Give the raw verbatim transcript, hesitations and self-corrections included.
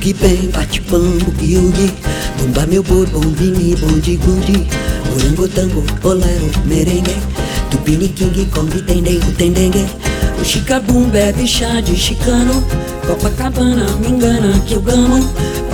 boogie bang, bate pam, boogie oogie. Bomba meu boi, bombini, bondi gundi. Morango, tango, bolero, merengue. Tupini, king, kong, tendengue, tendengue. O chicabum bebe chá de chicano. Copacabana, me engana que eu gamo.